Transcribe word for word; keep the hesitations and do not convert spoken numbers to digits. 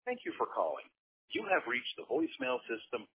Thank you for calling. You have reached the voicemail system